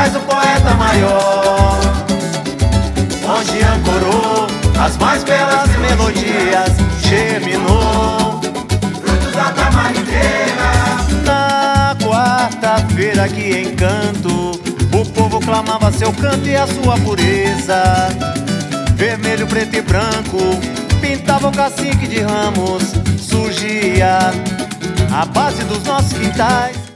mas o poeta maior, onde ancorou as mais belas melodias, germinou frutos da tamariqueira. Na quarta-feira que encanto, o povo clamava seu canto e a sua pureza. Vermelho, preto e branco, pintava o cacique de ramos, surgia a base dos nossos quintais.